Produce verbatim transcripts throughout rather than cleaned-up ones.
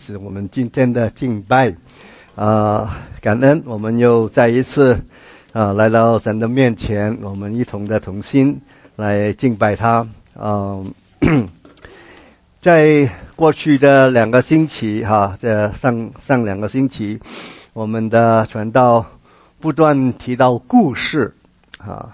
始我们今天的敬拜。呃，感恩我们又再一次呃来到神的面前，我们一同的同心来敬拜他。呃在过去的两个星期哈，这上上两个星期，我们的传道不断提到故事啊，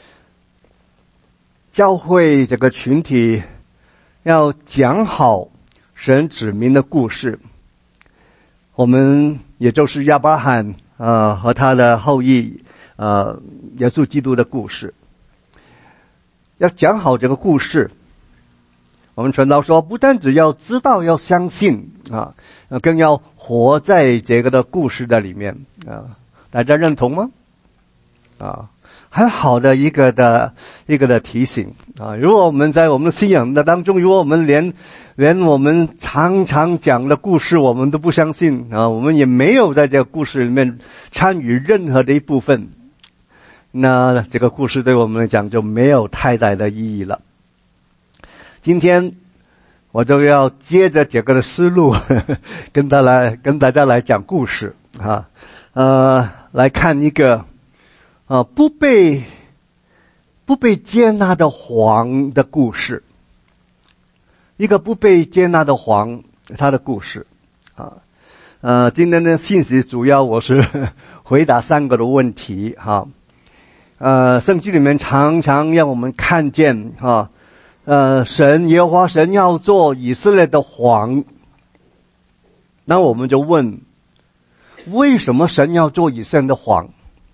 教会这个群体要讲好神指明的故事。我们也就是亚伯拉罕呃和他的后裔呃耶稣基督的故事，要讲好这个故事。我们传道说，不但只要知道，要相信啊，更要活在这个的故事的里面啊。大家认同吗？啊，很好的一个的一个的提醒啊。如果我们在我们的信仰的当中，如果我们连连我们常常讲的故事我们都不相信啊，我们也没有在这个故事里面参与任何的一部分，那这个故事对我们来讲就没有太大的意义了。今天我就要接着这个的思路呵呵跟大来跟大家来讲故事啊，呃，来看一个呃不被不被接纳的黄的故事，一个不被接纳的黄他的故事啊。呃，今天的信息主要我是回答三个的问题哈。呃，圣经里面常常让我们看见哈。呃，神耶和华神要做以色列的王，那我们就问，为什么神要做以色列的王？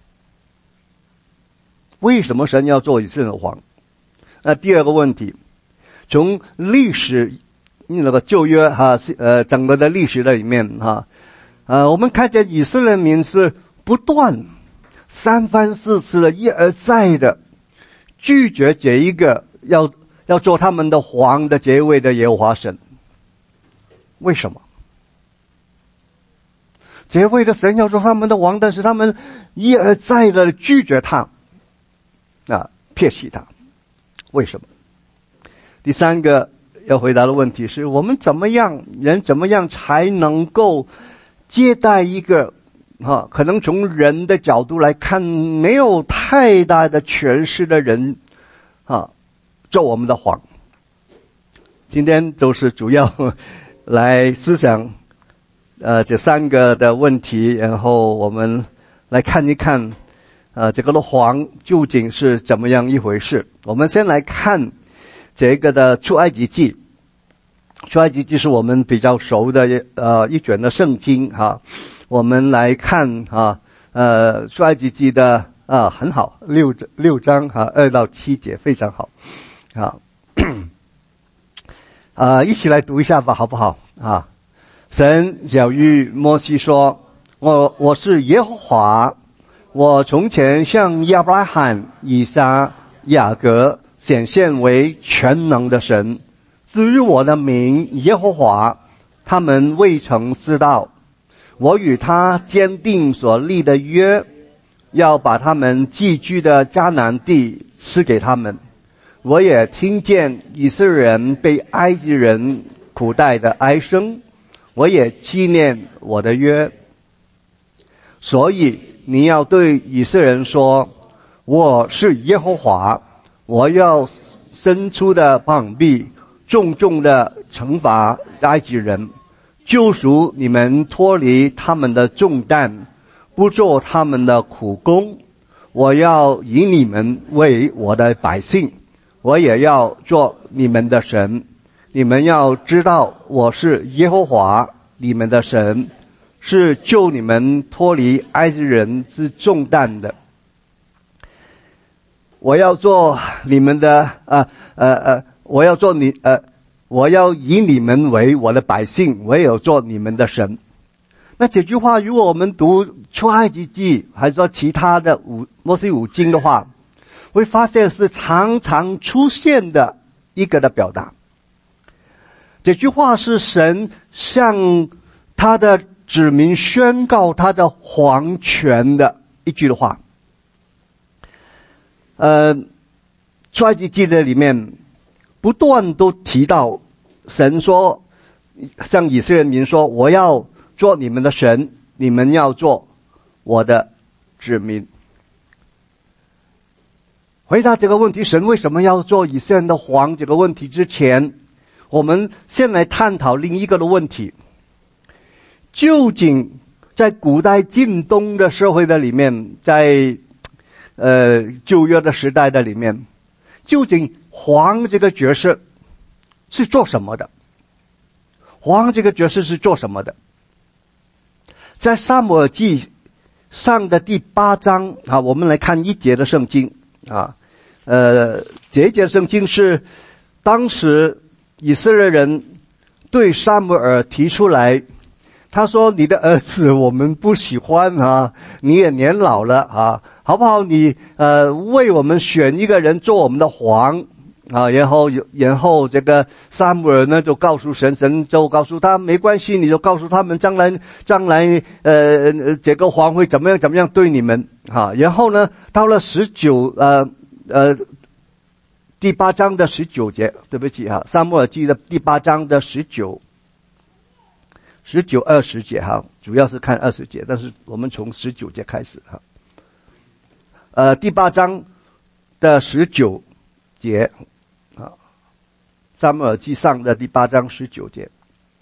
为什么神要做以色列的王？那第二个问题，从历史那个旧约哈呃整个的历史的里面哈，呃我们看见以色列民是不断三番四次的一而再的拒绝这一个要。要做他们的王的这位的耶和华神，为什么？这位的神要做他们的王，但是他们一而再的拒绝他，啊，撇弃他，为什么？第三个要回答的问题是，我们怎么样人怎么样才能够接待一个啊，可能从人的角度来看没有太大的权势的人啊？做我们的王。今天就是主要来思想呃这三个的问题，然后我们来看一看呃这个的王究竟是怎么样一回事。我们先来看这个的出埃及记。出埃及记是我们比较熟的呃一卷的圣经哈。我们来看啊呃出埃及记的啊很好，六六章哈，二到七节非常好。啊，啊，一起来读一下吧，好不好？啊，神晓谕摩西说：“我我是耶和华，我从前向亚伯拉罕、以撒、雅各显现为全能的神。至于我的名耶和华，他们未曾知道。我与他坚定所立的约，要把他们寄居的迦南地赐给他们。”我也听见以色列人被埃及人苦待的哀声，我也纪念我的约。所以你要对以色列人说，我是耶和华，我要伸出的膀臂重重的惩罚埃及人，救赎你们脱离他们的重担，不做他们的苦工。我要以你们为我的百姓，我也要做你们的神。你们要知道我是耶和华你们的神，是救你们脱离埃及人之重担的。我要做你们的呃呃呃我要做你呃我要以你们为我的百姓，我也要做你们的神。那这句话如果我们读出埃及记还是说其他的五摩西五经的话，会发现是常常出现的一个的表达。这句话是神向他的子民宣告他的皇权的一句的话。呃，出埃及记的里面不断都提到神说向以色列民说，我要做你们的神，你们要做我的子民。回答这个问题，神为什么要做以色列的王这个问题之前，我们先来探讨另一个的问题。究竟在古代近东的社会的里面，在呃旧约的时代的里面，究竟王这个角色是做什么的？王这个角色是做什么的？在撒母耳记上的第八章啊，我们来看一节的圣经啊，呃，这一节圣经是当时以色列人对撒母耳提出来，他说：“你的儿子我们不喜欢啊，你也年老了啊，好不好？你呃为我们选一个人做我们的王。”啊，然后然后这个撒母耳呢就告诉神，神就告诉他没关系，你就告诉他们将来将来呃这个王会怎么样怎么样对你们啊。然后呢，到了十九呃呃第八章的十九节，对不起哈，撒母耳记的第八章的十九、十九二十节哈，主要是看二十节，但是我们从十九节开始哈。呃，第八章的十九节。撒母耳记上的第八章十九节，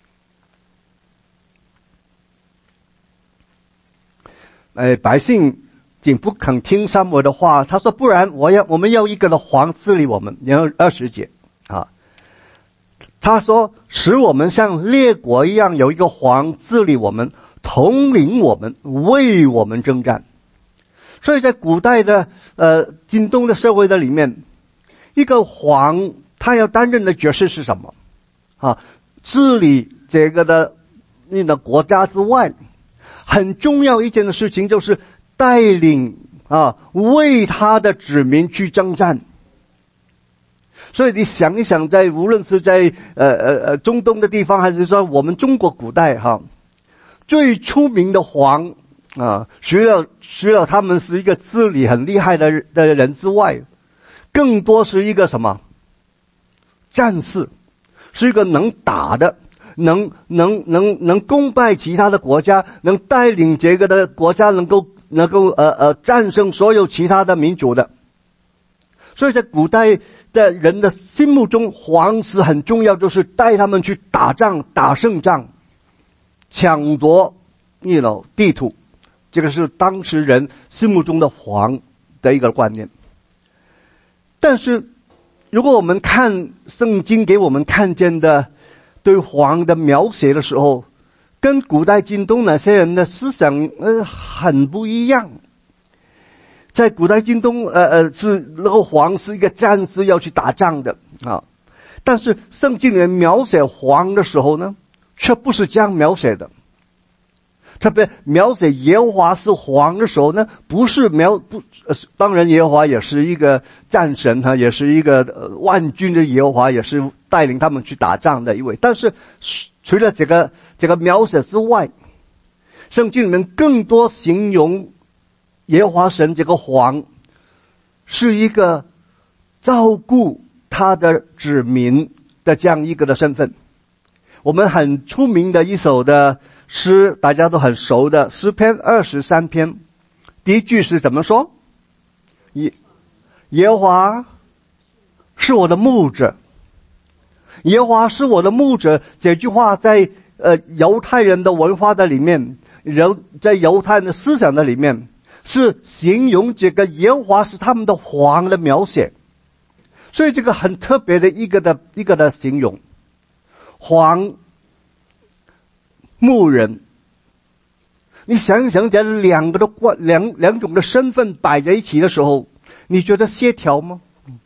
哎，百姓竟不肯听撒母耳的话，他说：“不然，我要我们要一个的王治理我们。”然后二十节啊，他说：“使我们像列国一样，有一个王治理我们，统领我们，为我们征战。”所以在古代的呃近东的社会的里面，一个王他要担任的角色是什么？啊，治理这个的那个国家之外，很重要一件的事情就是带领啊，为他的子民去征战。所以你想一想，在无论是在呃呃呃中东的地方，还是说我们中国古代哈，最出名的王啊，除了除了他们是一个治理很厉害的的人之外，更多是一个什么？战士，是一个能打的，能能能能攻败其他的国家，能带领这个的国家能够能够呃呃战胜所有其他的民族的。所以在古代的人的心目中，王是很重要，就是带他们去打仗，打胜仗，抢夺you know地图，这个是当时人心目中的王的一个观念。但是如果我们看圣经给我们看见的对王的描写的时候，跟古代近东那些人的思想呃很不一样。在古代近东呃呃是那个王是一个战士要去打仗的啊，但是圣经里面描写王的时候呢，却不是这样描写的。特别描写耶和华是王的时候呢，不是描不、呃、当然耶和华也是一个战神哈，也是一个、呃、万军的耶和华，也是带领他们去打仗的一位。但是除了这个这个描写之外，圣经里面更多形容耶和华神这个王是一个照顾他的子民的这样一个的身份。我们很出名的一首的诗，大家都很熟的诗篇二十三篇，第一句是怎么说？耶耶和华是我的牧者，耶和华是我的牧者。这句话在呃犹太人的文化的里面，犹在犹太人的思想的里面，是形容这个耶和华是他们的王的描写。所以这个很特别的一个的一个的形容。王、牧人，你想一想，这两个的关两两种的身份摆在一起的时候，你觉得协调吗？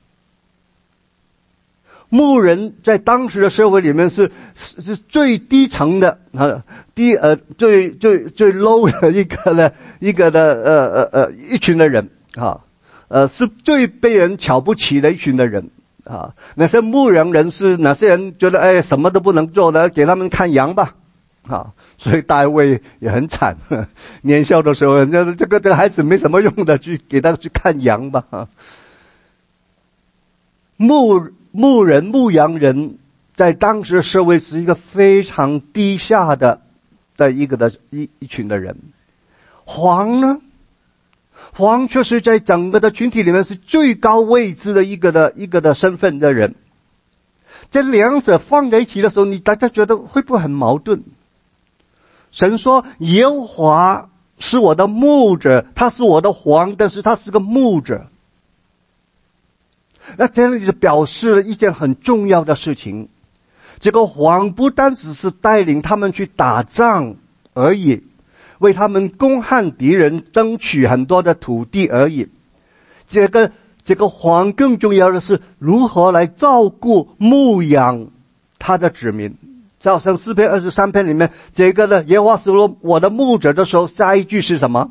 牧人在当时的社会里面是是是最低层的啊，低呃最最最 low 的一个的一个的呃呃呃一群的人啊，呃是最被人瞧不起的一群的人。啊，那些牧羊人是哪些人觉得哎什么都不能做的，给他们看羊吧，啊，所以大卫也很惨，呵年少的时候，人家这个这个孩子没什么用的，去给他去看羊吧。啊、牧牧人、牧羊人在当时社会是一个非常低下的的一个的一一群的人。王呢，王却是在整个的群体里面是最高位置的一个的一个的身份的人。这两者放在一起的时候，你大家觉得会不会很矛盾？神说耶和华是我的牧者，他是我的王，但是他是个牧者。那这里就表示了一件很重要的事情，这个王不单只是带领他们去打仗而已，为他们攻汉敌人争取很多的土地而已。这个这个王更重要的是如何来照顾牧养他的子民。就好像诗篇二十三篇里面这个呢，耶和华是我的牧者的时候，下一句是什么？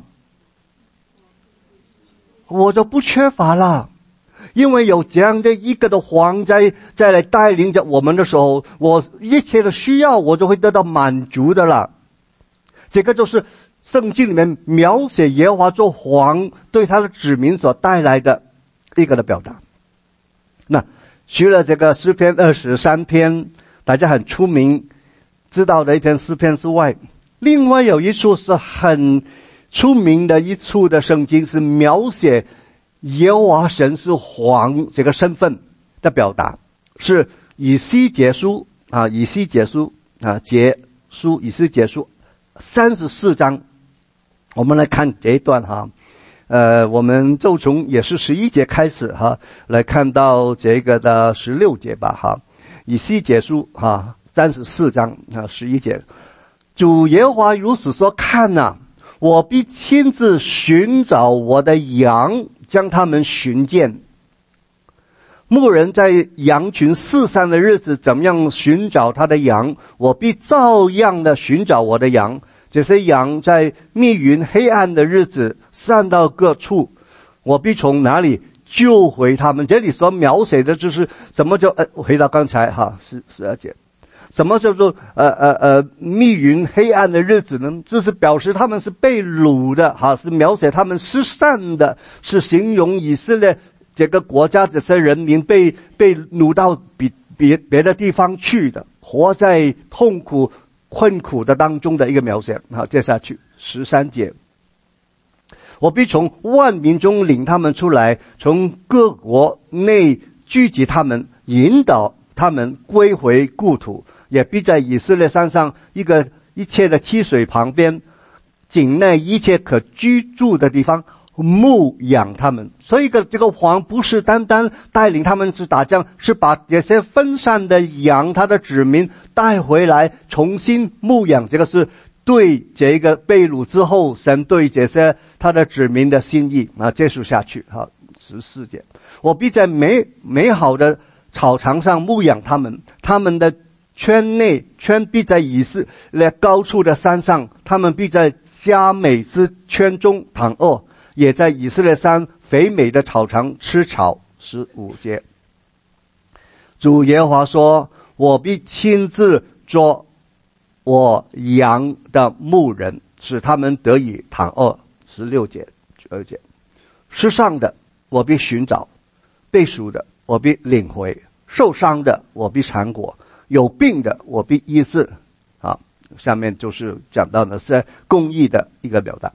我就不缺乏了，因为有这样的一个的王在在来带领着我们的时候，我一切的需要我就会得到满足的了。这个就是圣经里面描写耶和华做王对他的子民所带来的一个的表达。那除了这个诗篇二十三篇大家很出名知道的一篇诗篇之外，另外有一处是很出名的一处的圣经，是描写耶和华神是王这个身份的表达，是以西结书啊，以西结书啊，结书以西结书三十四章，我们来看这一段哈。呃，我们就从也是十一节开始哈，来看到这个的十六节吧哈。以西结书哈，三十四章啊，十一节，主耶和华如此说：看哪、啊，我必亲自寻找我的羊，将他们寻见。牧人在羊群四散的日子，怎么样寻找他的羊？我必照样的寻找我的羊。这些羊在密云黑暗的日子散到各处，我必从哪里救回他们？这里所描写的就是什么叫呃，回到刚才哈，十十二节，什么叫做呃呃呃密云黑暗的日子呢？这是表示他们是被掳的哈，是描写他们失散的，是形容以色列这个国家这些人民被被掳到别别别的地方去的，活在痛苦困苦的当中的一个描写。好，接下去十三节，我必从万民中领他们出来，从各国内聚集他们，引导他们归回故土，也必在以色列山上一个一切的溪水旁边，境内一切可居住的地方牧养他们。所以这个王不是单单带领他们去打仗，是把这些分散的羊他的子民带回来重新牧养。这个是对这个被掳之后神对这些他的子民的心意啊，接续下去哈。十四节，我必在美美好的草场上牧养他们，他们的圈内圈必在以色列高处的山上，他们必在佳美之圈中躺卧，也在以色列山肥美的草场吃草。十五节，主耶和华说：我必亲自做我羊的牧人，使他们得以躺卧。十六节，十二节，失丧的我必寻找，被掳的我必领回，受伤的我必缠裹，有病的我必医治。好，下面就是讲到的是公义的一个表达。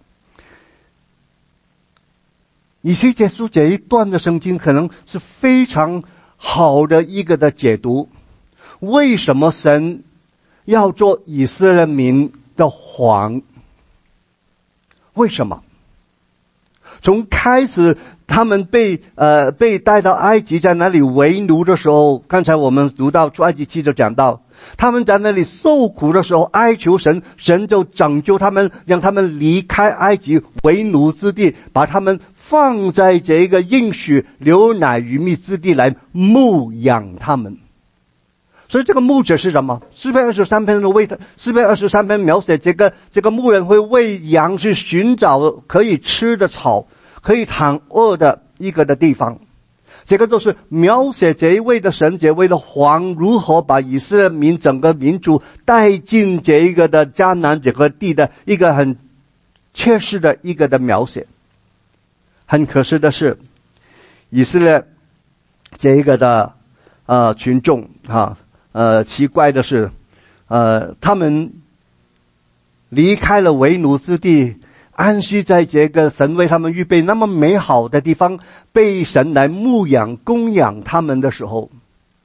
以西结书这一段的圣经可能是非常好的一个的解读，为什么神要做以色列民的王？为什么？从开始他们被呃被带到埃及，在那里为奴的时候，刚才我们读到出埃及记就讲到，他们在那里受苦的时候哀求神，神就拯救他们，让他们离开埃及为奴之地，把他们放在这个应许流奶与蜜之地来牧养他们。所以这个牧者是什么？诗篇二十三篇的为他，诗篇二十三篇描写这个这个牧人会为羊去寻找可以吃的草，可以躺卧的一个的地方。这个都是描写这一位的神，这位的王如何把以色列民整个民族带进这一个的迦南这个地的一个很切实的一个的描写。很可惜的是，以色列这一个的呃群众啊， 呃奇怪的是，呃他们离开了为奴之地，安息在这个神为他们预备那么美好的地方，被神来牧养供养他们的时候，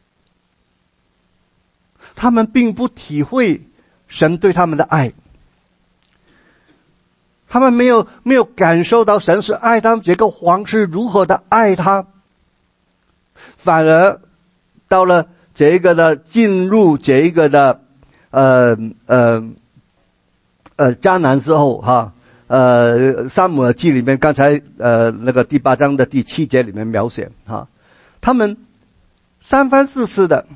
他们并不体会神对他们的爱，他们没有没有感受到神是爱他们，这个王是如何的爱他，反而到了这个的进入这个的呃呃呃迦南之后哈，呃撒母耳记里面刚才呃那个第八章的第七节里面描写哈，他们三番四次的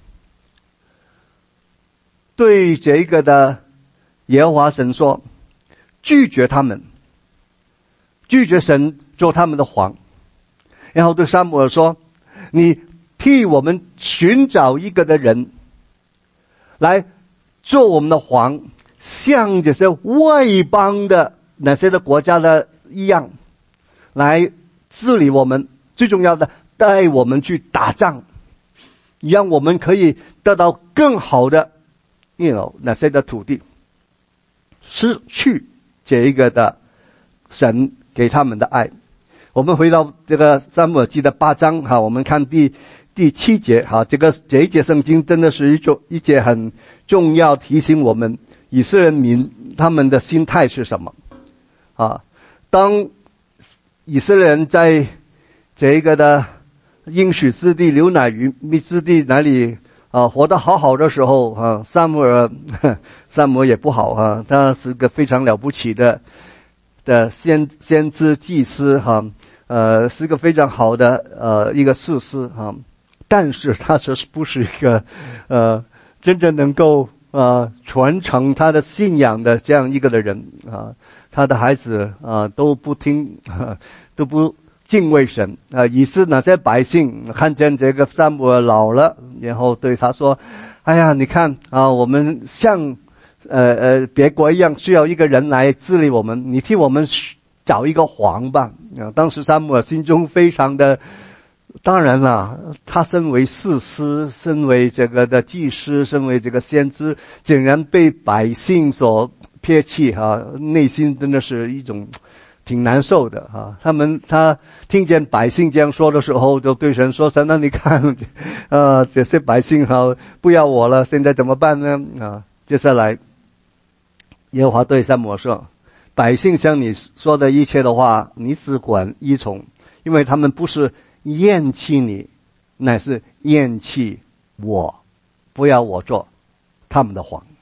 对这个的耶和华神说，拒绝他们，拒绝神做他们的王，然后对撒母耳说，你替我们寻找一个的人来做我们的王，像这些外邦的那些的国家的一样，来治理我们，最重要的带我们去打仗，让我们可以得到更好的 you know 那些的土地，失去这一个的神给他们的爱。我们回到这个撒母耳记的八章哈，我们看第第七节哈，这个这一节圣经真的是一种一节很重要，提醒我们以色列民他们的心态是什么啊？当以色列人在这一个的应许之地流奶与蜜之地哪里啊活得好好的时候啊，撒母耳撒母耳也不好啊，他是个非常了不起的的先先知祭司哈，呃是个非常好的呃一个士师哈，但是他是不是一个呃真正能够呃传承他的信仰的这样一个的人啊？他的孩子啊都不听，啊都不敬畏神啊，以致那些百姓看见这个撒母耳老了，然后对他说：“哎呀，你看啊，我们像呃呃别国一样，需要一个人来治理我们，你替我们找一个王吧。”啊，当时撒母耳心中非常的，当然了，他身为士师，身为这个的祭司，身为这个先知，竟然被百姓所撇弃哈，内心真的是一种挺难受的哈。他们他听见百姓这样说的时候，就对神说：“神啊，你看，呃，这些百姓哈不要我了，现在怎么办呢？”啊，接下来耶和华对撒母耳说：“百姓像你说的一切的话，你只管依从，因为他们不是厌弃你，乃是厌弃我，不要我做他们的王。”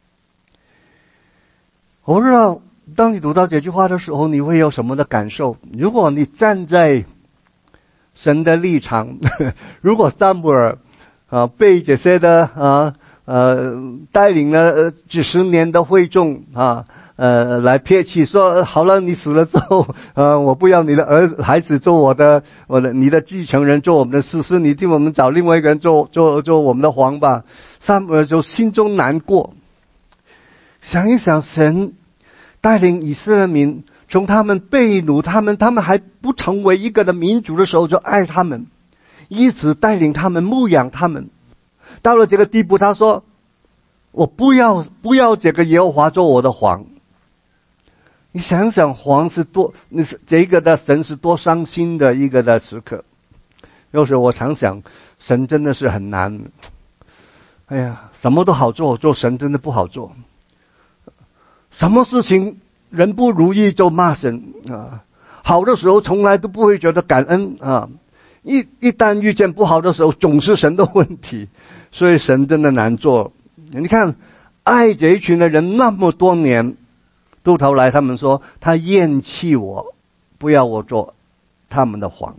我不知道当你读到这句话的时候，你会有什么的感受？如果你站在神的立场，如果撒母耳啊被这些的啊呃带领了呃几十年的会众啊呃来撇弃，说好了，你死了之后，呃我不要你的儿子孩子做我的我的你的继承人，做我们的士师，你替我们找另外一个人做做做我们的王吧。撒母耳就心中难过。想一想，神带领以色列民从他们被掳，他们他们还不成为一个的民族的时候就爱他们，一直带领他们牧养他们，到了这个地步，他说：“我不要不要这个耶和华做我的王。”你想想，王是多，你是这个的神是多伤心的一个的时刻。有时我常想，神真的是很难。哎呀，什么都好做，做神真的不好做。什么事情人不如意就骂神啊，好的时候从来都不会觉得感恩啊，一一旦遇见不好的时候，总是神的问题，所以神真的难做。你看，爱这一群的人那么多年，到头来他们说他厌弃我，不要我做他们的王。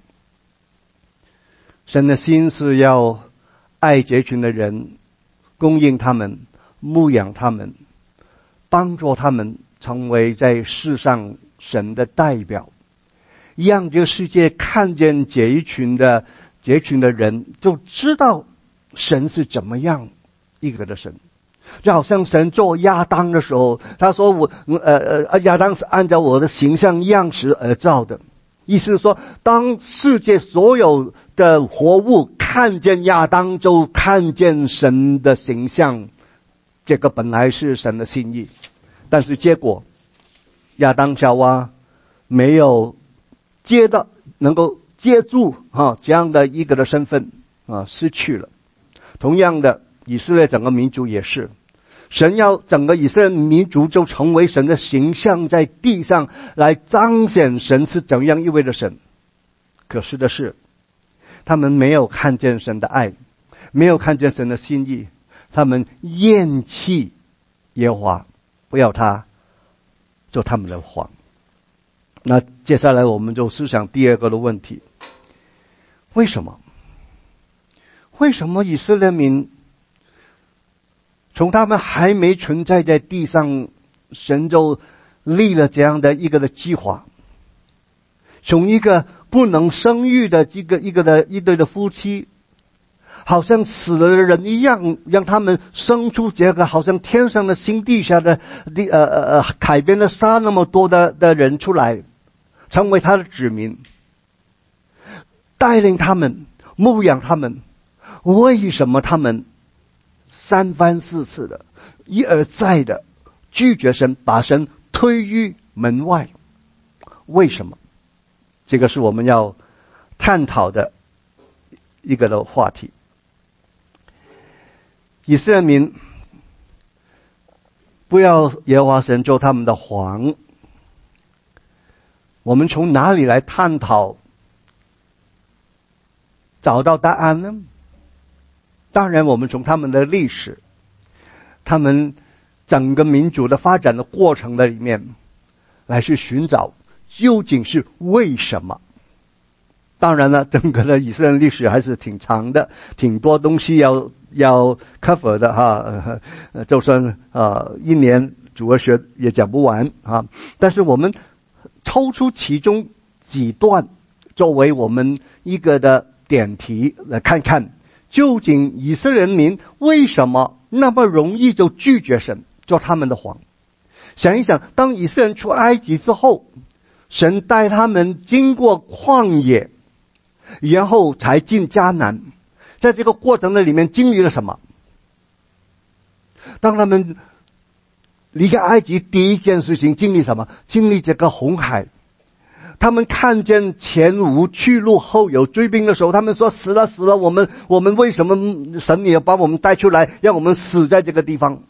神的心是要爱这一群的人，供应他们，牧养他们，帮助他们成为在世上神的代表，让这个世界看见这一群的这一群的人，就知道神是怎么样一个的神。就好像神做亚当的时候，他说我呃呃亚当是按照我的形象样式而造的， 意思是说，当世界所有的活物看见亚当，就看见神的形象，这个本来是神的心意。但是结果亚当夏娃没有接到能够接住啊这样的一个的身份啊，失去了。同样的，以色列整个民族也是，神要整个以色列民族就成为神的形象，在地上来彰显神是怎样一位的神。可是的是，他们没有看见神的爱，没有看见神的心意，他们厌弃耶和华，不要他做他们的王。那接下来我们就思想第二个的问题，为什么为什么以色列民从他们还没存在在地上，神就立了这样的一个的计划，从一个不能生育的一个一个的一对的夫妻，好像死了的人一样，让他们生出这个好像天上的星地下的地呃呃海边的沙那么多的的人出来，成为他的子民，带领他们，牧养他们。为什么他们三番四次的一而再的拒绝神，把神推于门外？为什么？这个是我们要探讨的一个的话题。以色列民不要耶和华神做他们的王，我们从哪里来探讨找到答案呢？当然我们从他们的历史，他们整个民族的发展的过程的里面来去寻找究竟是为什么。当然了，整个的以色列历史还是挺长的，挺多东西要要 cover 的哈，呃、就算呃一年主日学也讲不完啊。但是我们抽出其中几段作为我们一个的点题，来看看究竟以色列民为什么那么容易就拒绝神做他们的王。想一想，当以色列人出埃及之后，神带他们经过旷野，然后才进迦南，在这个过程的里面经历了什么？当他们离开埃及，第一件事情经历什么？经历这个红海。他们看见前无去路后有追兵的时候，他们说死了死了，我们我们为什么神你要把我们带出来，让我们死在这个地方？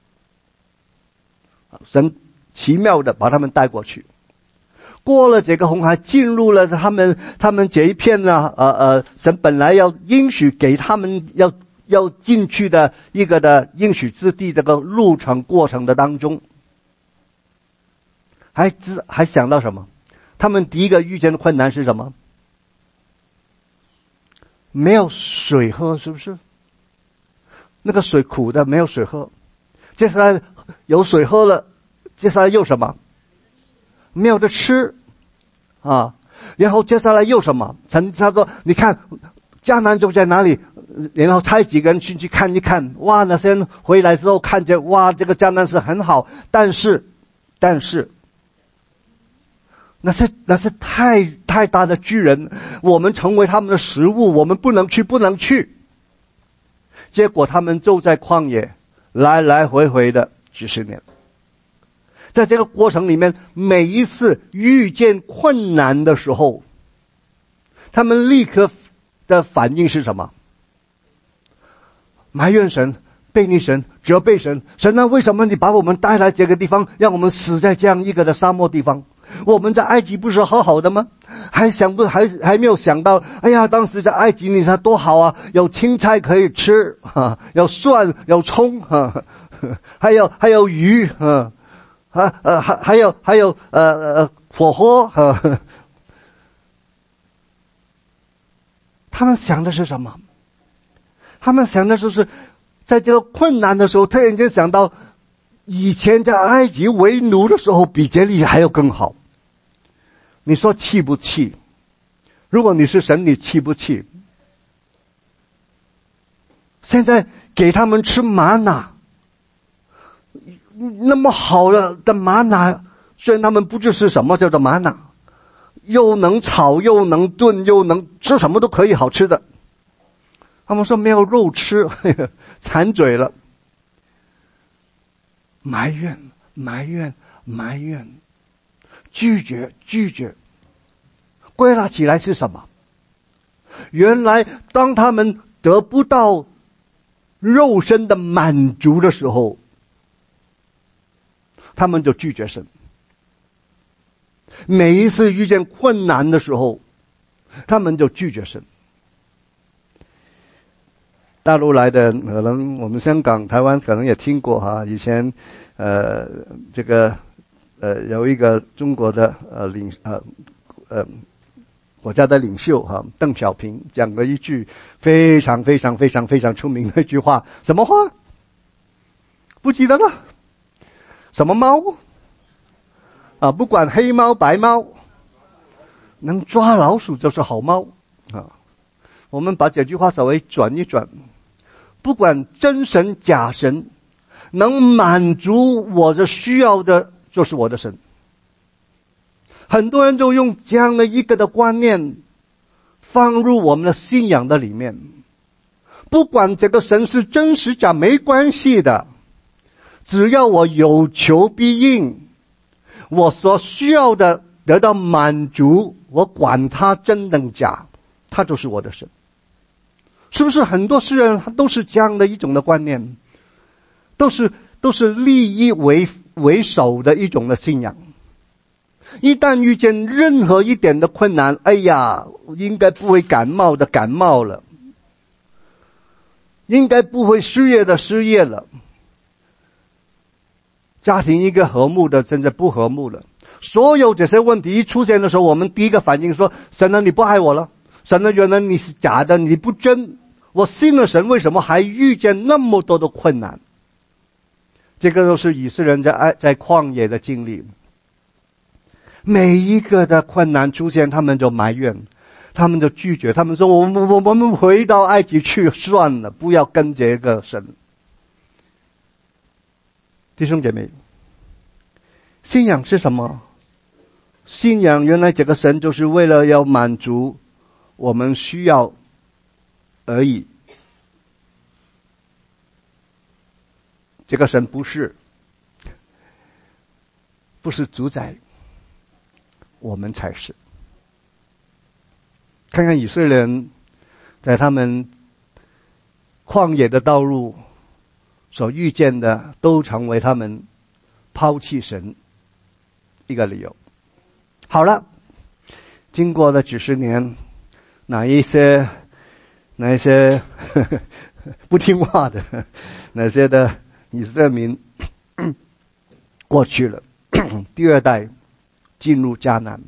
神奇妙的把他们带过去，过了这个红海，进入了他们他们这一片呢，呃呃，神本来要应许给他们要要进去的一个的应许之地，这个路程过程的当中，还知还想到什么？他们第一个遇见的困难是什么？没有水喝，是不是？那个水苦的，没有水喝。接下来有水喝了，接下来又什么？没有得吃啊。然后接下来又什么？神他说你看迦南就在哪里，然后差几个人去去看一看，哇，那些人回来之后看见，哇，这个迦南是很好，但是但是那是那是太太大的巨人，我们成为他们的食物，我们不能去不能去。结果他们就在旷野来来回回的几十年，在这个过程里面，每一次遇见困难的时候，他们立刻的反应是什么？埋怨神，背逆神，责备神。神啊，为什么你把我们带来这个地方，让我们死在这样一个的沙漠地方？我们在埃及不是好好的吗？还想不还还没有想到，哎呀，当时在埃及你看多好啊，有青菜可以吃啊，有蒜，有葱啊，还有还有鱼啊，啊呃还还有还有呃呃火锅啊。他们想的是什么？他们想的就是在这个困难的时候，突然间想到以前在埃及为奴的时候比这里还要更好。你说气不气？如果你是神，你气不气？现在给他们吃玛拿，那么好的的玛拿，虽然他们不知是什么叫做玛拿， 又能炒又能炖又能吃什么都可以好吃的。他们说没有肉吃，馋嘴了，埋怨埋怨埋怨，拒绝拒绝。归纳起来是什么？原来当他们得不到肉身的满足的时候，他们就拒绝神。每一次遇见困难的时候，他们就拒绝神。大陆来的可能我们香港台湾可能也听过哈，以前呃这个呃有一个中国的呃领呃呃国家的领袖哈，邓小平讲过一句非常非常非常非常出名的一句话，什么话？不记得了。什么猫？啊，不管黑猫白猫，能抓老鼠就是好猫啊。我们把这句话稍微转一转，不管真神假神，能满足我的需要的就是我的神。很多人都用这样的一个的观念放入我们的信仰的里面，不管这个神是真实假没关系的，只要我有求必应，我所需要的得到满足，我管他真等假，他就是我的神。是不是很多世人他都是这样的一种的观念，都是都是利益为为首的一种的信仰。一旦遇见任何一点的困难，哎呀，应该不会感冒的感冒了，应该不会失业的失业了，家庭一个和睦的真的不和睦了。所有这些问题一出现的时候，我们第一个反应说，神啊，你不爱我了，神啊，原来你是假的，你不真，我信了神，为什么还遇见那么多的困难？这个都是以色列人在在旷野的经历。每一个的困难出现，他们就埋怨，他们就拒绝，他们说我们我我们回到埃及去算了，不要跟这个神。弟兄姐妹，信仰是什么？信仰原来这个神就是为了要满足我们需要而已。这个神不是不是主宰，我们才是。看看以色列人在他们旷野的道路所遇见的，都成为他们抛弃神一个理由。好了，经过了几十年，哪一些哪一些呵呵不听话的，哪些的以色列民过去了，第二代进入迦南。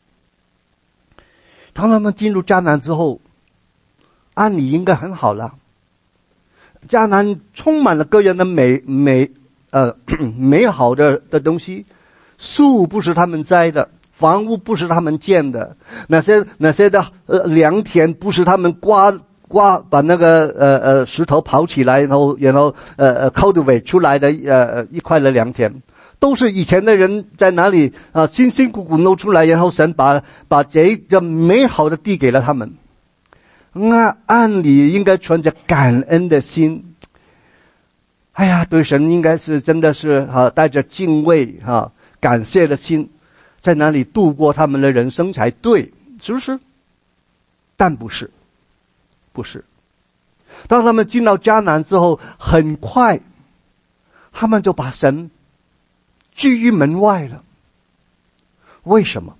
当他们进入迦南之后，按理应该很好了。迦南充满了各样的美美呃美好的的东西，树不是他们栽的，房屋不是他们建的，那些那些的呃良田不是他们刮刮把那个呃呃石头刨起来，然后然后呃呃 cultivate 出来的呃一块的良田。都是以前的人在哪里啊、呃、辛辛苦苦弄出来，然后神把把这个美好的地给了他们。那按理应该存着感恩的心，哎呀，对神应该是真的是啊带着敬畏啊感谢的心，在哪里度过他们的人生才对，是不是？但不是，不是。当他们进到迦南之后，很快他们就把神拒于门外了。为什么？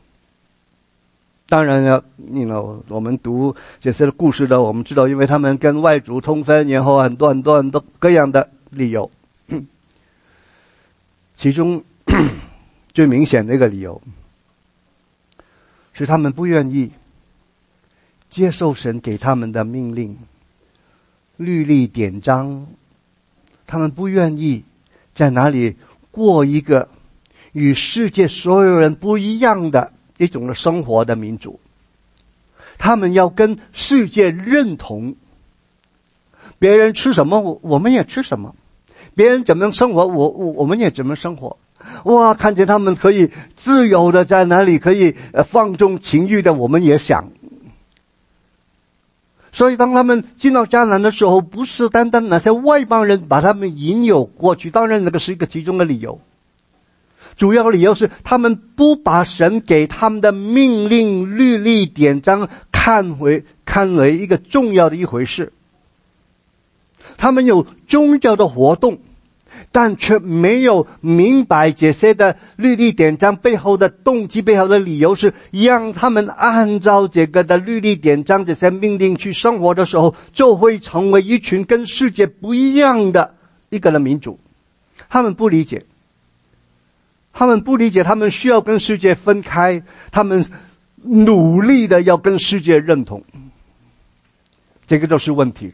当然了，你 know, 我们读这些故事的，我们知道，因为他们跟外族通婚，然后很多很多很多各样的理由。其中最明显的一个理由是他们不愿意接受神给他们的命令、律例典章，他们不愿意在哪里过一个与世界所有人不一样的一种的生活的民族。他们要跟世界认同，别人吃什么我们也吃什么，别人怎么生活我我我们也怎么生活。 哇，看见他们可以自由的在哪里可以放纵情欲的，我们也想。所以当他们进到迦南的时候，不是单单那些外邦人把他们引诱过去，当然那个是一个其中的理由，主要理由是他们不把神给他们的命令律例典章看为看为一个重要的一回事。他们有宗教的活动，但却没有明白这些的律例典章背后的动机，背后的理由是让他们按照这个的律例典章这些命令去生活的时候，就会成为一群跟世界不一样的一个的民族。他们不理解，他们不理解，他们需要跟世界分开，他们努力的要跟世界认同，这个就是问题。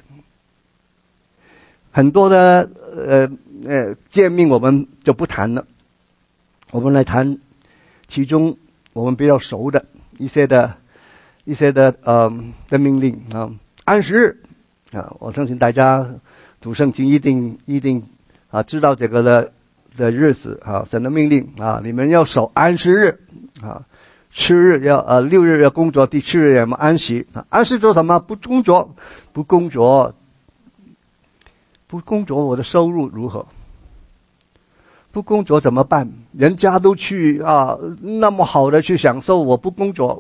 很多的呃呃诫命我们就不谈了，我们来谈其中我们比较熟的一些的一些的呃的命令啊。安息日啊，我相信大家读圣经一定一定啊知道这个的的日子啊，神的命令啊，你们要守安息日啊，七日要呃六日要工作，第七日要安息啊。安息做什么？不工作，不工作。不工作，我的收入如何？不工作怎么办？人家都去啊，那么好的去享受，我不工作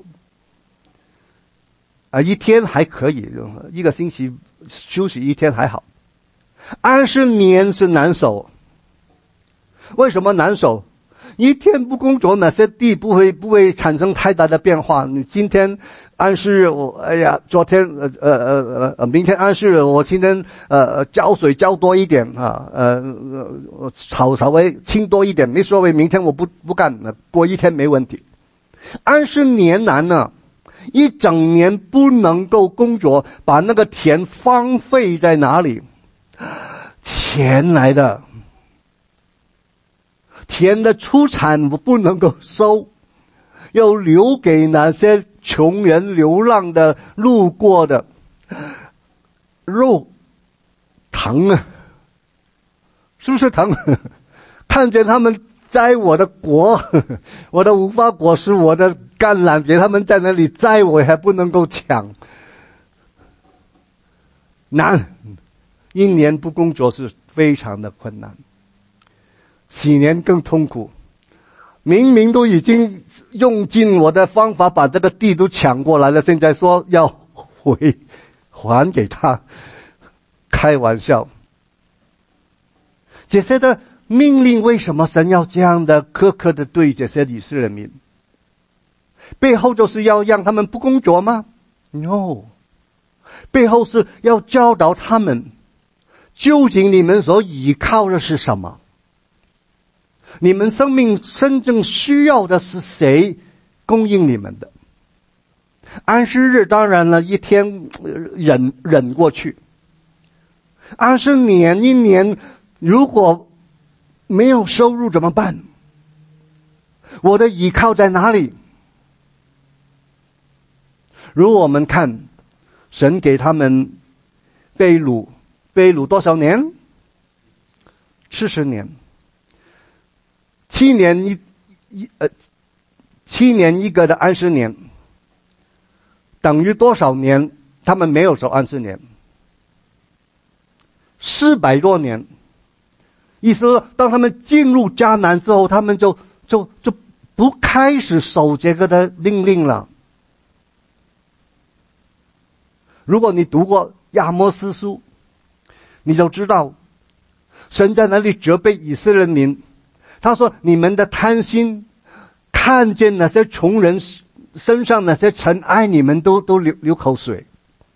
啊，一天还可以，一个星期休息一天还好。安息年是难守，为什么难守？一天不工作，哪些地不会不会产生太大的变化？你今天安息日，我哎呀，昨天呃呃呃呃，明天安息日，我今天呃浇水浇多一点啊，呃呃草稍微清多一点，没所谓。明天我不不干，过一天没问题。安息年难呢，一整年不能够工作，把那个田荒废在哪里？钱来的。田的出产不能够收，要留给那些穷人、流浪的、路过的。肉疼啊，是不是疼？看见他们摘我的果，我的无花果实，我的橄榄，给他们在那里摘，我还不能够抢，难。一年不工作是非常的困难。几年更痛苦，明明都已经用尽我的方法把这个地都抢过来了，现在说要回还给他，开玩笑。这些的命令，为什么神要这样的苛刻的对这些以色列民？背后就是要让他们不工作吗？ No， 背后是要教导他们，究竟你们所依靠的是什么？你们生命真正需要的是谁供应你们的？安息日当然了，一天忍忍过去。安息年一年如果没有收入怎么办？我的依靠在哪里？如果我们看神给他们被掳，被掳多少年？四十年。七年一一呃，七年一个的安息年，等于多少年？他们没有守安息年，四百多年。意思说，当他们进入迦南之后，他们就就就不开始守这个的命令了。如果你读过亚摩斯书，你就知道，神在那里责备以色列民。他说：“你们的贪心，看见那些穷人身上那些尘埃，你们都都流流口水。”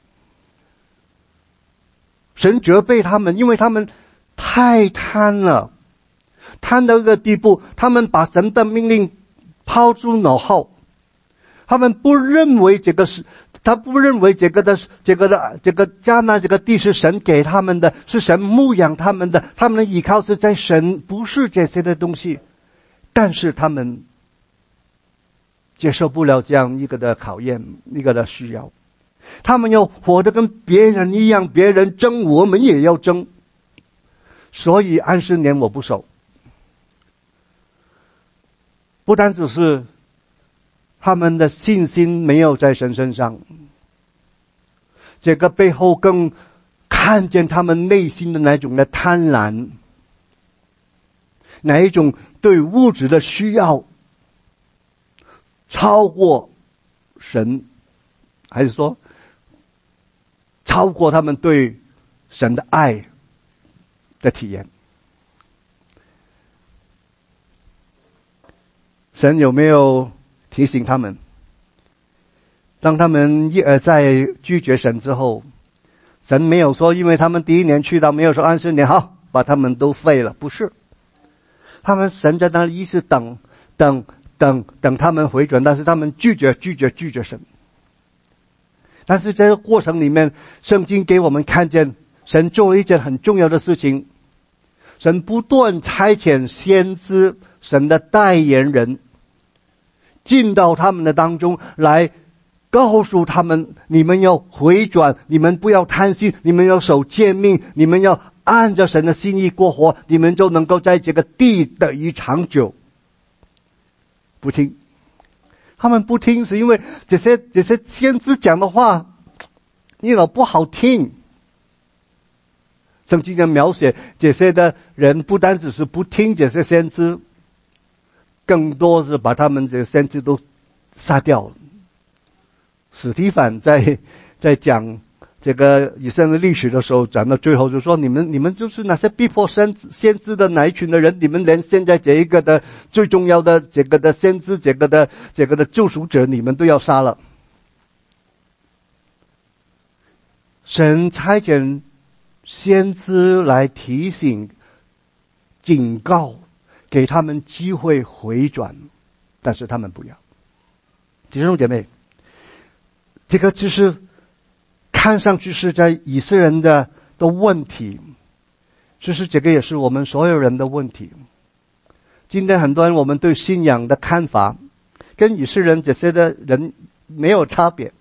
神责备他们，因为他们太贪了，贪到一个地步，他们把神的命令抛诸脑后，他们不认为这个是，他不认为这个的这个的这个迦南这个地是神给他们的，是神牧养他们的，他们的依靠是在神，不是这些的东西。但是他们接受不了这样一个的考验，一个的需要，他们要活得跟别人一样，别人争我们也要争。所以安息年我不守， 不单只是他们的信心没有在神身上，这个背后更看见他们内心的那种的贪婪，哪一种对物质的需要超过神，还是说超过他们对神的爱的体验。神有没有提醒他们，当他们一而再拒绝神之后，神没有说因为他们第一年去到，没有说安息年好把他们都废了，不是，他们神在那里一直等等等等他们回转，但是他们拒绝拒绝拒绝神。但是这个过程里面，圣经给我们看见神做了一件很重要的事情，神不断差遣先知，神的代言人进到他们的当中来，告诉他们，你们要回转，你们不要贪心，你们要守诫命，你们要按着神的心意过活，你们就能够在这个地得以长久。不听，他们不听是因为这些这些先知讲的话你老不好听。圣经的描写这些的人不单只是不听这些先知，更多是把他们这些先知都杀掉了。史提反在在讲这个以色列历史的时候，讲到最后就说，你们你们就是那些逼迫先先知的那一群的人，你们连现在这一个的最重要的这个的先知，这个的这个的救赎者，你们都要杀了。神差遣先知来提醒、警告，给他们机会回转，但是他们不要。弟兄姐妹，这个就是看上去是在以色列人的的问题，其实这个也是我们所有人的问题。今天很多人我们对信仰的看法跟以色列人这些的人没有差别。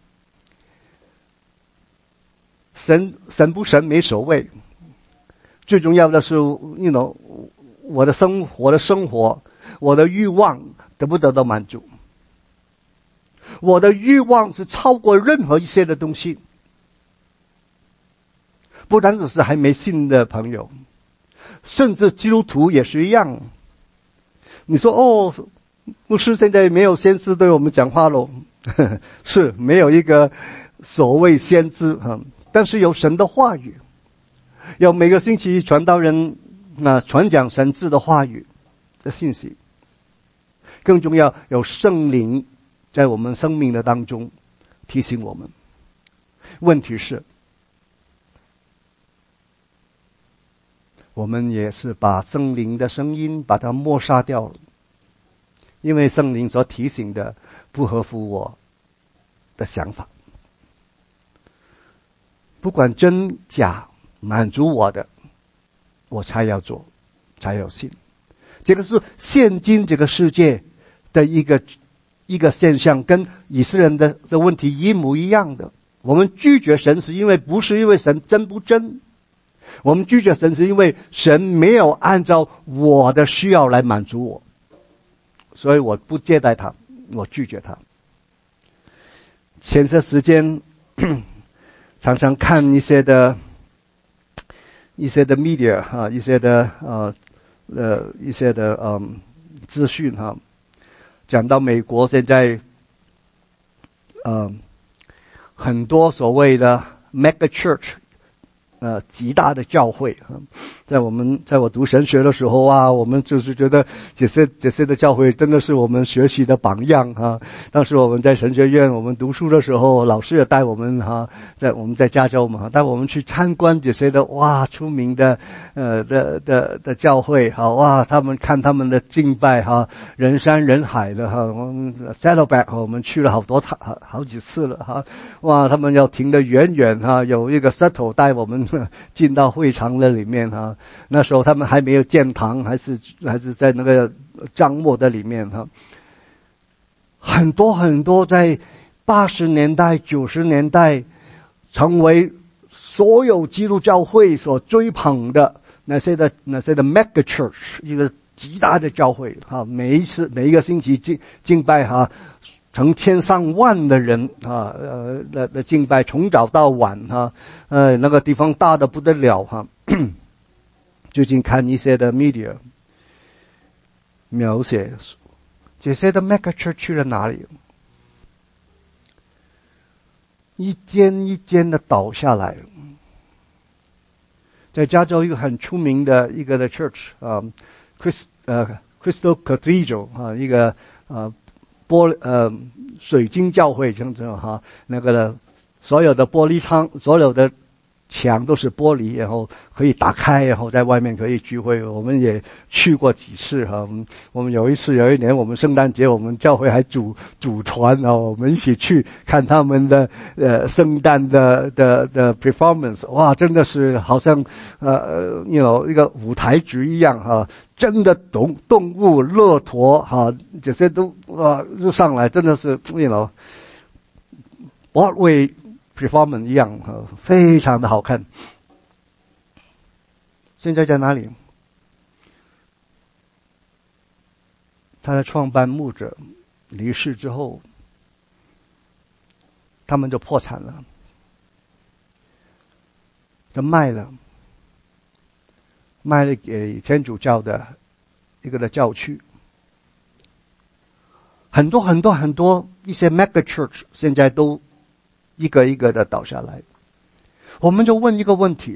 神神不神没所谓，最重要的是 you know 我的生活我的生活我的欲望得不得到满足。我的欲望是超过任何一些的东西，不单只是还没信的朋友，甚至基督徒也是一样。你说哦，牧师现在没有先知对我们讲话咯是没有一个所谓先知哈，但是有神的话语，有每个星期传道人那传讲神智的话语的信息，更重要有圣灵在我们生命的当中提醒我们。问题是我们也是把圣灵的声音把它抹杀掉了，因为圣灵所提醒的不合乎我的想法，不管真假满足我的我才要做，才有信。这个是现今这个世界的一个一个现象，跟以色列人的的问题一模一样的。我们拒绝神是因为不是因为神真不真，我们拒绝神是因为神没有按照我的需要来满足我，所以我不接待他，我拒绝他。前些时间常常看一些的一些的 media 哈，一些的呃呃一些的嗯资讯哈，讲到美国现在呃很多所谓的 mega church 呃极大的教会，在我们在我读神学的时候啊，我们就是觉得这些这些的教会真的是我们学习的榜样啊。当时我们在神学院我们读书的时候，老师也带我们哈、啊，在我们在加州嘛，带我们去参观这些的哇出名的呃的的的教会哈，哇他们看他们的敬拜哈，人山人海的哈，我们 Saddleback 我们去了好多好好几次了哈，哇他们要停得远远哈，有一个 shuttle 带我们进到会场的里面哈，那时候他们还没有建堂，还是还是在那个帐幕的里面哈。很多很多在八十年代九十年代成为所有基督教会所追捧的那些的那些的 mega church 一个极大的教会啊，每一次每一个星期敬敬拜哈，成千上万的人啊，呃的的敬拜从早到晚哈，呃那个地方大的不得了哈。最近看一些的 media 描写这些的 mega church 去了哪里？一间一间的倒下来。在加州一个很出名的一个的 church 啊 ，Christ 呃 Crystal Cathedral 啊，一个呃玻呃水晶教会这样子哈，那个的所有的玻璃窗，所有的墙都是玻璃，然后可以打开，然后在外面可以聚会。我们也去过几次哈。我们有一次有一年我们圣诞节，我们教会还组组团哦，我们一起去看他们的呃圣诞的的的 performance。哇，真的是好像呃 you know 一个舞台剧一样哈。真的动动物、骆驼哈，这些都啊就上来，真的是 you know Broadway performance 一样啊，非常的好看。现在在哪里？他的创办牧者离世之后，他们就破产了，就卖了，卖了给天主教的一个的教区。很多很多很多一些 mega church 现在都一个一个的倒下来。我们就问一个问题，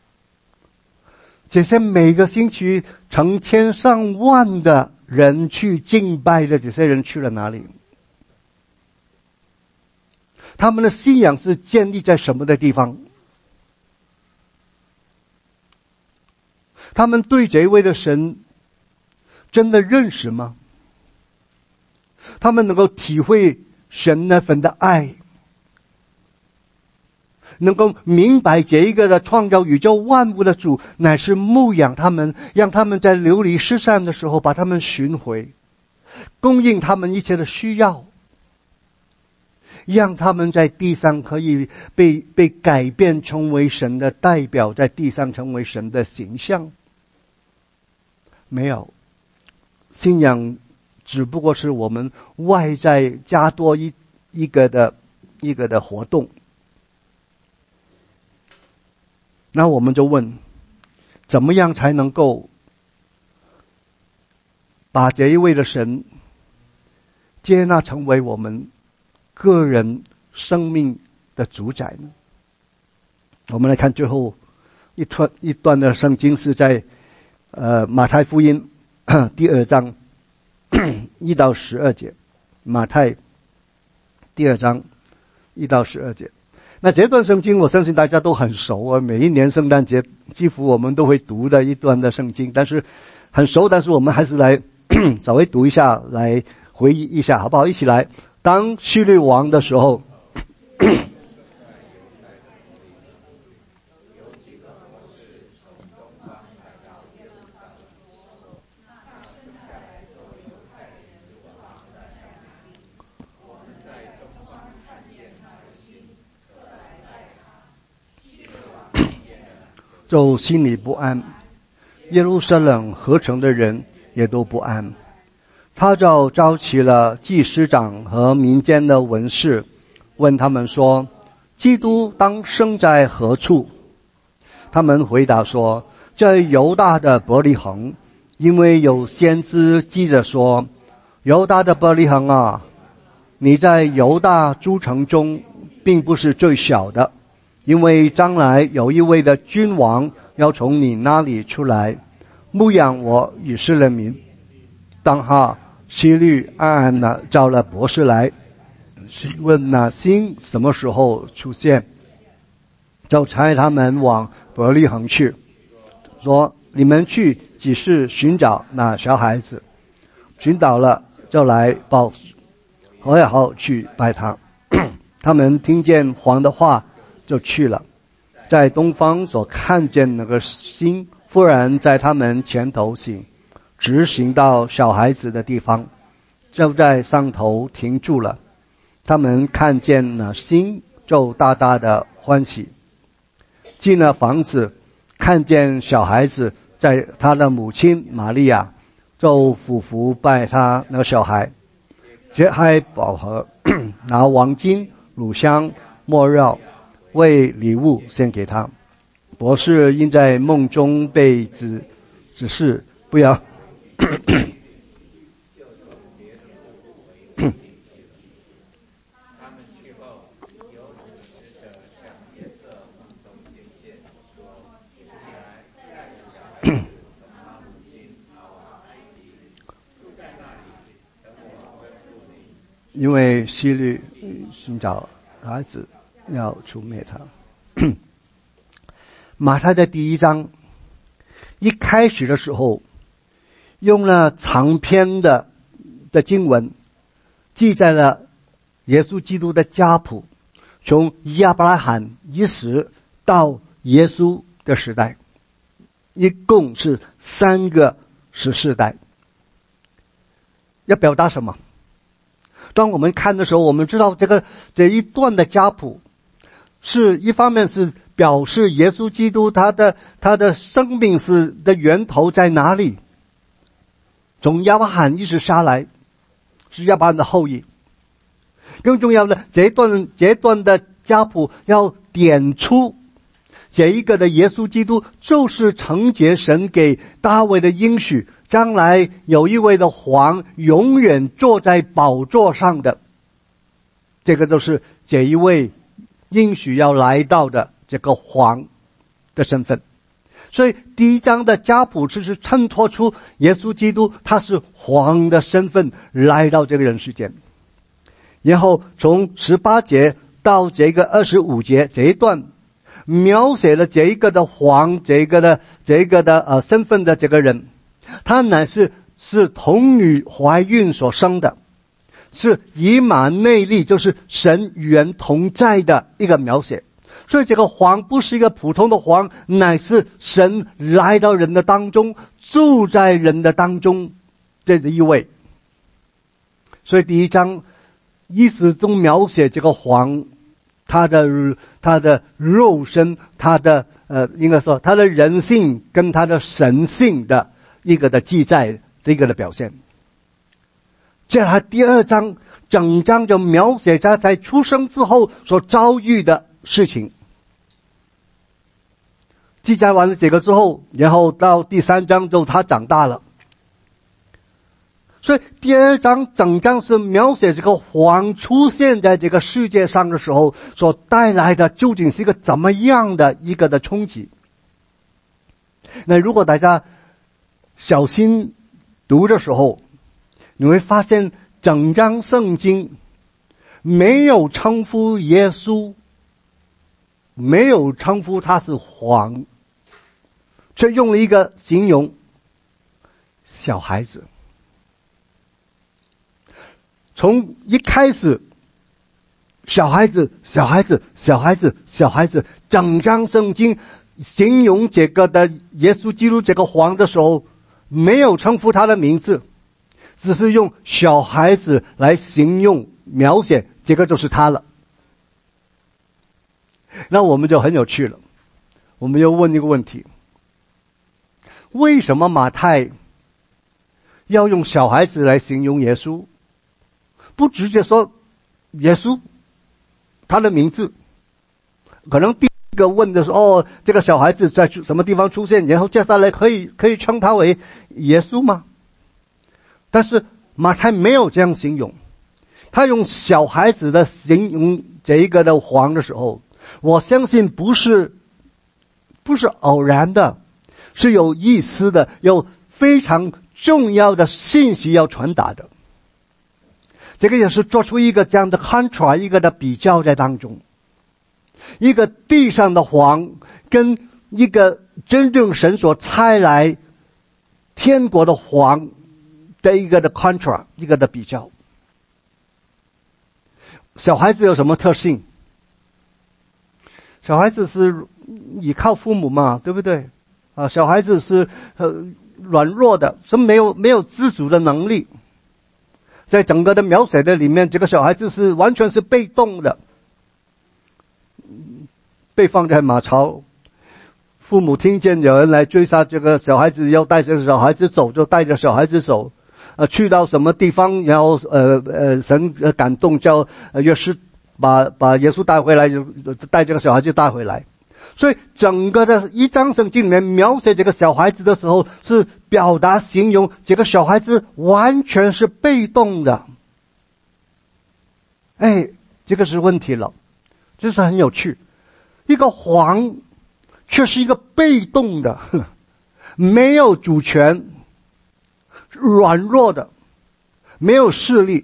这些每个星期成千上万的人去敬拜的这些人去了哪里？他们的信仰是建立在什么的地方？他们对这位的神真的认识吗？他们能够体会神那份的爱，能够明白这一个的创造宇宙万物的主乃是牧养他们，让他们在流离失散的时候把他们寻回，供应他们一切的需要，让他们在地上可以被被改变成为神的代表，在地上成为神的形象。没有，信仰只不过是我们外在加多一一个的一个的活动。那我们就问，怎么样才能够把这一位的神接纳成为我们个人生命的主宰呢？我们来看最后一段一段的圣经，是在呃马太福音第二章一到十二节。马太第二章一到十二节。那这段圣经我相信大家都很熟啊，每一年圣诞节几乎我们都会读的一段的圣经，但是很熟，但是我们还是来稍微读一下，来回忆一下好不好？一起来。当希律王的时候，就心里不安，耶路撒冷合城的人也都不安。他就召集了祭司长和民间的文士，问他们说，基督当生在何处？他们回答说，在犹大的伯利恒，因为有先知记着说，犹大的伯利恒啊，你在犹大诸城中并不是最小的，因为将来有一位的君王要从你那里出来，牧养我以色列民。当下希律暗暗地召了博士来，问那星什么时候出现，就差他们往伯利恒去，说你们去只是寻找那小孩子，寻找了就来报，然后去拜他。他们听见王的话就去了，在东方所看见那个星忽然在他们前头行，直行到小孩子的地方，就在上头停住了。他们看见那星，就大大的欢喜。进了房子，看见小孩子在他的母亲玛利亚， 就俯伏拜他那个小孩，揭开宝盒，拿黄金、乳香、没药为礼物献给他。博士因在梦中被指指示不要因为希律寻找孩子要除灭他。马太的第一章一开始的时候用了长篇的的经文记载了耶稣基督的家谱，从亚伯拉罕一时到耶稣的时代，一共是三个十四代。要表达什么？当我们看的时候，我们知道这个这一段的家谱是一方面是表示耶稣基督他的他的生命是的源头在哪里，从亚伯拉罕一直下来是亚伯拉罕的后裔。更重要的，这一段这一段的家谱要点出这一个的耶稣基督就是承接神给大卫的应许，将来有一位的王永远坐在宝座上的，这个就是这一位应许要来到的这个王的身份。所以第一章的家谱就是衬托出耶稣基督他是王的身份来到这个人世间。然后从十八节到这个二十五节这一段描写了这一个的王，这一个的这一个的呃身份的这个人，他乃是是童女怀孕所生的，是以马内利，就是神与人同在的一个描写。所以这个王不是一个普通的王，乃是神来到人的当中，住在人的当中这一位。所以第一章意思中描写这个王，他的他的肉身，他的呃应该说他的人性跟他的神性的一个的记载，这个的表现。接下来第二章整章就描写他在出生之后所遭遇的事情。记载完了这个之后，然后到第三章就他长大了。所以第二章整章是描写这个王出现在这个世界上的时候所带来的究竟是一个怎么样的一个的冲击。那如果大家小心读的时候，你会发现整章圣经没有称呼耶稣，没有称呼他是王，却用了一个形容小孩子。从一开始小孩子小孩子小孩子小孩子，整章圣经形容这个的耶稣基督这个王的时候，没有称呼他的名字，只是用小孩子来形容描写，这个就是他了。那我们就很有趣了，我们又问一个问题，为什么马太要用小孩子来形容耶稣，不直接说耶稣他的名字？可能第一个问的是哦，这个小孩子在什么地方出现，然后接下来可以可以称他为耶稣吗？但是马太没有这样形容，他用小孩子的形容这一个的王的时候，我相信不是不是偶然的，是有意思的，有非常重要的信息要传达的。这个也是做出一个这样的 contrast， 一个的比较在当中，一个地上的王跟一个真正神所差来天国的王的一个的 contrast， 一个的比较。小孩子有什么特性？小孩子是依靠父母嘛，对不对？啊，小孩子是呃软弱的，是没有没有自主的能力。在整个的描写的里面，这个小孩子是完全是被动的，被放在马槽， 父母听见有人来追杀这个小孩子，要带着小孩子走，就带着小孩子走，呃，去到什么地方，然后呃呃，神感动叫呃约瑟把把耶稣带回来，就带这个小孩子带回来。所以整个的一章圣经里面描写这个小孩子的时候，是表达形容这个小孩子完全是被动的。哎，这个是问题了，这是很有趣。一个王却是一个被动的，没有主权，软弱的，没有势力。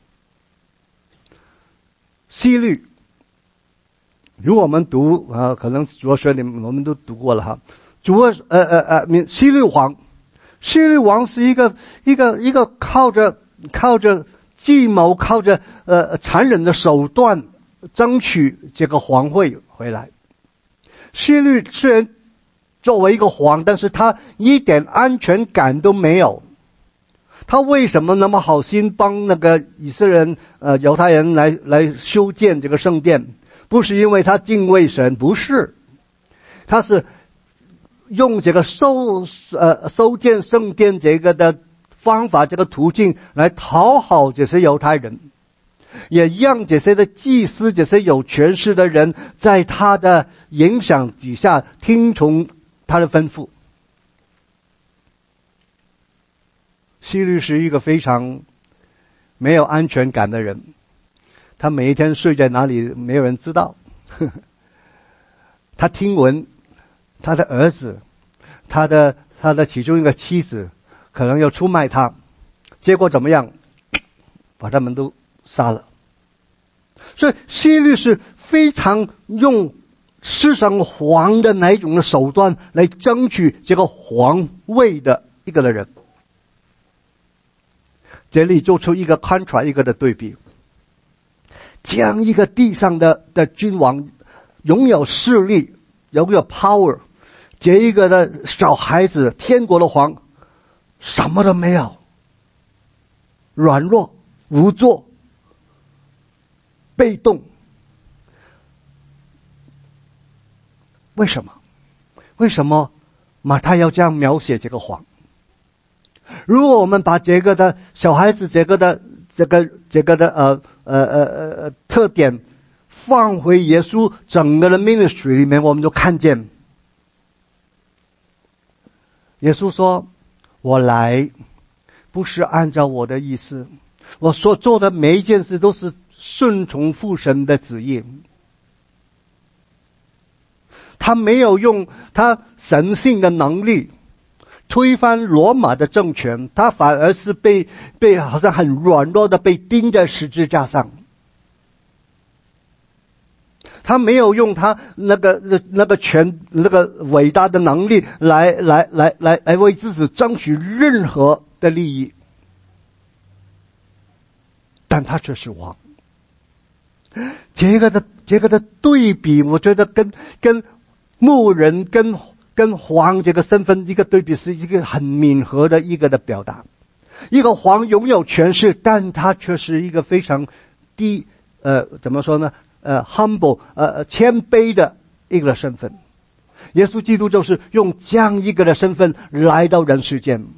希律，如果我们读啊、呃，可能主要学你们我们都读过了哈。主要呃呃呃，希律王，希律王是一个一个一个靠着靠着计谋，靠着呃残忍的手段争取这个皇位回来。希律虽然作为一个王，但是他一点安全感都没有。他为什么那么好心帮那个以色列人呃犹太人来来修建这个圣殿？不是因为他敬畏神，不是，他是用这个收呃修建圣殿这个的方法，这个途径来讨好这些犹太人，也让这些的祭司，这些有权势的人在他的影响底下听从他的吩咐。希律是一个非常没有安全感的人，他每一天睡在哪里没有人知道。他听闻他的儿子，他的他的其中一个妻子可能要出卖他，结果怎么样？把他们都杀了。所以希律是非常用世上皇的那一种的手段来争取这个皇位的一个的人。这里做出一个 contrast 一个的对比，这样一个地上的的君王拥有势力，拥有 power， 这一个的小孩子，天国的皇什么都没有，软弱无助，被动。为什么？为什么马太要这样描写这个皇？如果我们把这个的小孩子这个的这个这个的呃呃呃呃特点放回耶稣整个的 ministry 里面，我们就看见耶稣说：“我来不是按照我的意思，我所做的每一件事都是顺从父神的旨意。”他没有用他神性的能力推翻罗马的政权，他反而是被被好像很软弱的被钉在十字架上。他没有用他那个那个权那个伟大的能力来来来来来为自己争取任何的利益，但他却是王。这个的这个的对比，我觉得跟跟牧人跟跟皇这个身份一个对比，是一个很敏和的一个的表达。一个皇拥有权势，但他却是一个非常低呃怎么说呢呃 humble 呃谦卑的一个身份。耶稣基督就是用这样一个的身份来到人世间。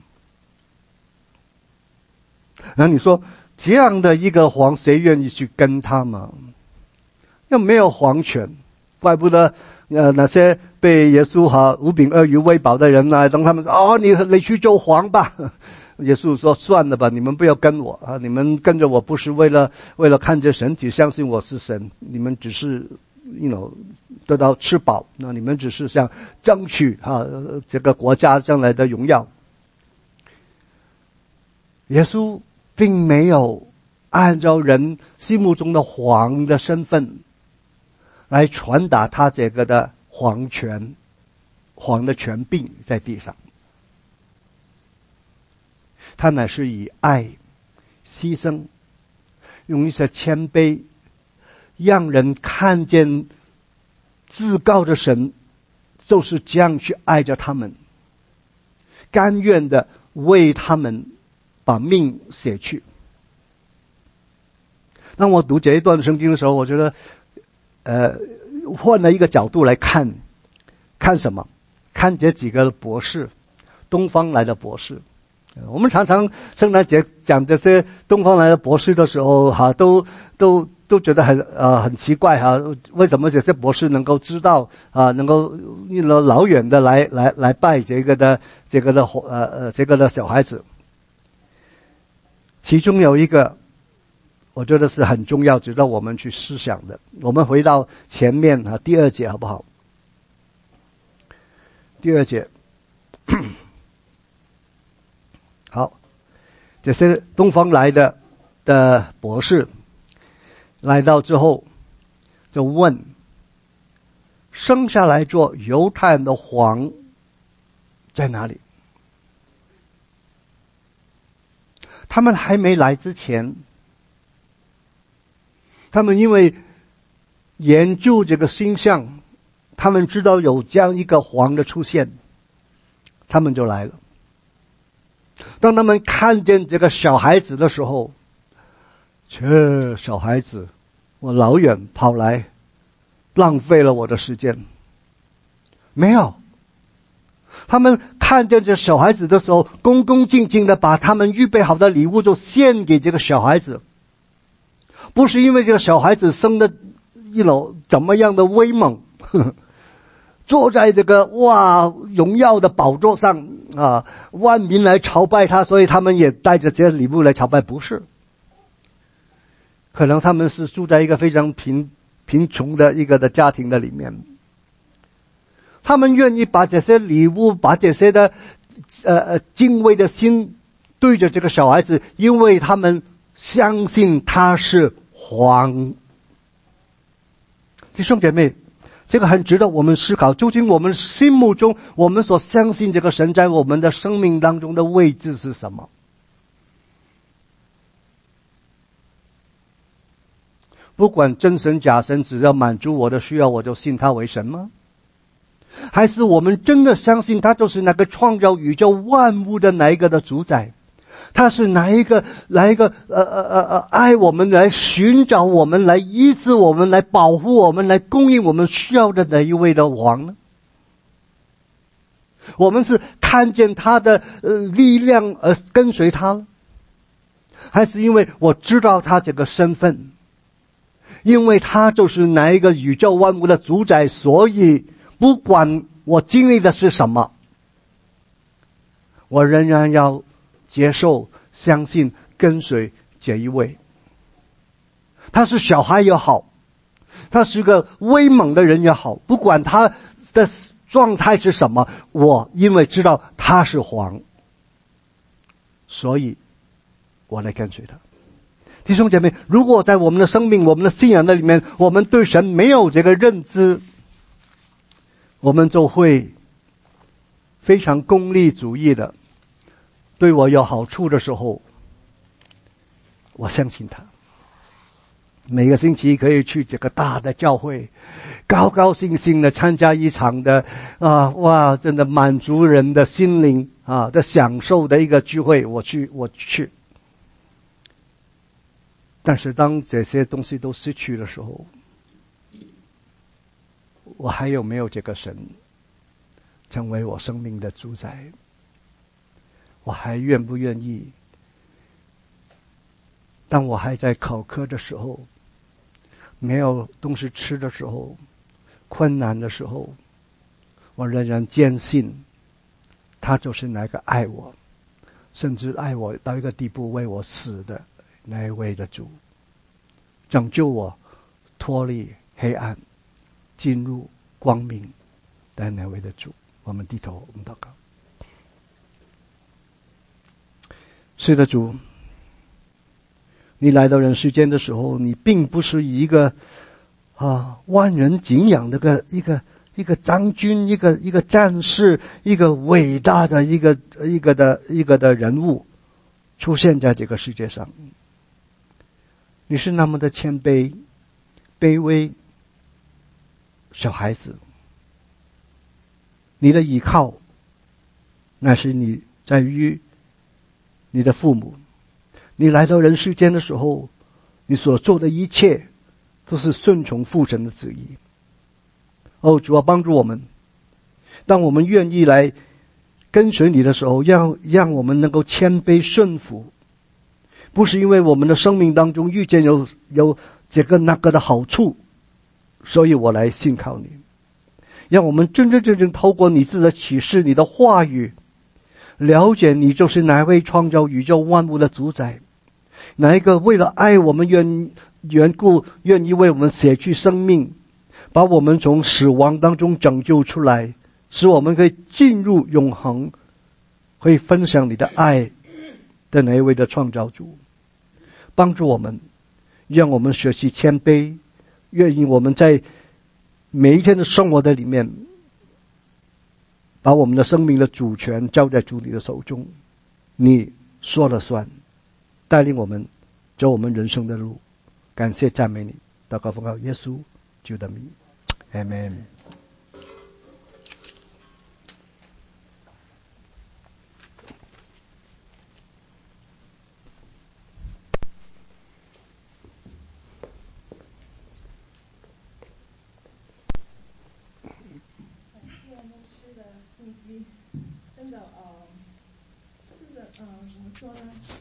那你说这样的一个皇，谁愿意去跟他吗？又没有皇权，怪不得呃那些被耶稣和五饼二鱼喂饱的人呢，当他们说哦你你去做皇吧，耶稣说算了吧，你们不要跟我啊！你们跟着我不是为了为了看着神，只相信我是神，你们只是 you know 得到吃饱，那你们只是想争取啊这个国家将来的荣耀。耶稣并没有按照人心目中的皇的身份来传达他这个的皇权、皇的权柄在地上。他乃是以爱、牺牲，用一些谦卑，让人看见至高的神就是这样去爱着他们，甘愿的为他们把命舍去。当我读这一段圣经的时候，我觉得呃换了一个角度来看看什么？ 看这几个博士，东方来的博士。我们常常圣诞节讲这些东方来的博士的时候，哈，都都都觉得很呃很奇怪哈，为什么这些博士能够知道啊，能够老远的来来来拜这个的这个的呃呃这个的小孩子？其中有一个，我觉得是很重要，值得我们去思想的。我们回到前面啊，第二节好不好？第二节。好，这些东方来的的博士来到之后，就问：生下来做犹太人的王在哪里？他们还没来之前，他们因为研究这个星象，他们知道有这样一个王的出现，他们就来了。当他们看见这个小孩子的时候，这小孩子，我老远跑来，浪费了我的时间。没有，他们看见这小孩子的时候，恭恭敬敬的把他们预备好的礼物就献给这个小孩子。不是因为这个小孩子生的一楼怎么样的威猛，呵呵，坐在这个哇荣耀的宝座上啊，万民来朝拜他，所以他们也带着这些礼物来朝拜。不是，可能他们是住在一个非常贫贫穷的一个的家庭的里面，他们愿意把这些礼物，把这些的呃呃敬畏的心对着这个小孩子，因为他们相信他是皇。弟兄姐妹，这个很值得我们思考，究竟我们心目中我们所相信这个神在我们的生命当中的位置是什么？不管真神假神，只要满足我的需要，我就信他为神吗？还是我们真的相信他就是那个创造宇宙万物的哪一个的主宰？他是哪一个来一个呃呃呃呃爱我们，来寻找我们，来医治我们，来保护我们，来供应我们需要的哪一位的王呢？我们是看见他的呃力量而跟随他，还是因为我知道他这个身份，因为他就是哪一个宇宙万物的主宰，所以不管我经历的是什么，我仍然要接受、相信、跟随这一位。他是小孩也好，他是个威猛的人也好，不管他的状态是什么，我因为知道他是皇，所以我来跟随他。弟兄姐妹，如果在我们的生命、我们的信仰的里面，我们对神没有这个认知，我们就会非常功利主义的，对我有好处的时候，我相信他。每个星期可以去这个大的教会，高高兴兴的参加一场的啊哇，真的满足人的心灵啊的享受的一个聚会，我去我去。但是当这些东西都失去的时候，我还有没有这个神成为我生命的主宰？我还愿不愿意？当我还在考科的时候，没有东西吃的时候，困难的时候，我仍然坚信他就是那个爱我，甚至爱我到一个地步为我死的那一位的主，拯救我脱离黑暗进入光明的那位的主。我们低头，我们祷告。是的，主，你来到人世间的时候，你并不是一个啊万人敬仰的个一个一个将军，一个一个战士，一个伟大的一个一个的一个的人物出现在这个世界上。你是那么的谦卑、卑微，小孩子。你的依靠，那是你在于你的父母。你来到人世间的时候，你所做的一切都是顺从父神的旨意。哦，主啊，帮助我们， 当我们愿意来跟随你的时候，让让我们能够谦卑顺服，不是因为我们的生命当中遇见有有这个那个的好处，所以我来信靠你。让我们真真正正透过你自己的启示，你的话语，了解你就是哪位创造宇宙万物的主宰，哪一个为了爱我们愿缘故愿意为我们舍去生命，把我们从死亡当中拯救出来，使我们可以进入永恒，可以分享你的爱的哪一位的创造主。帮助我们，让我们学习谦卑，愿意我们在每一天的生活的里面，把我们的生命的主权交在主你的手中，你说了算，带领我们走我们人生的路。感谢赞美你，祷告奉靠耶稣基督的名， Amen。 真的，呃，这个，呃，怎么说呢？